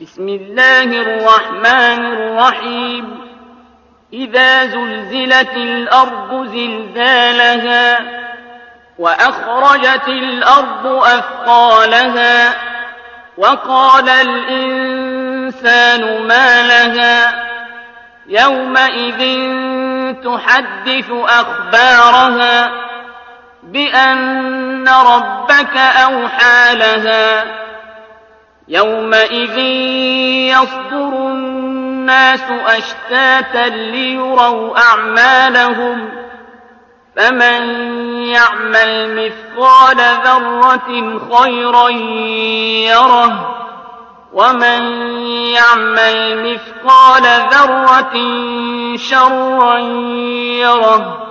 بسم الله الرحمن الرحيم إذا زلزلت الأرض زلزالها وأخرجت الأرض أثقالها وقال الإنسان ما لها يومئذ تحدث أخبارها بأن ربك أوحى لها يومئذ يصدر الناس أشتاتا ليروا أعمالهم فمن يعمل مثقال ذرة خيرا يره ومن يعمل مثقال ذرة شرا يره